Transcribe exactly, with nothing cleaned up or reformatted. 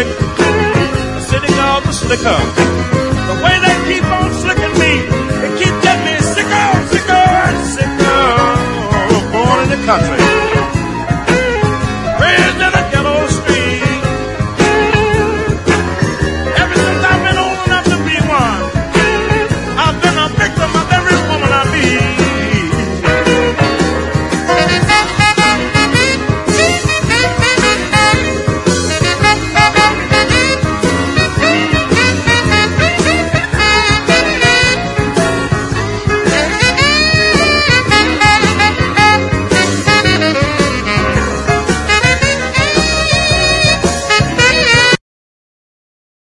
slick, a city called the Slicker. The way they keep on slicking me, they keep getting me sicker, sicker, and sicker. Born in the country.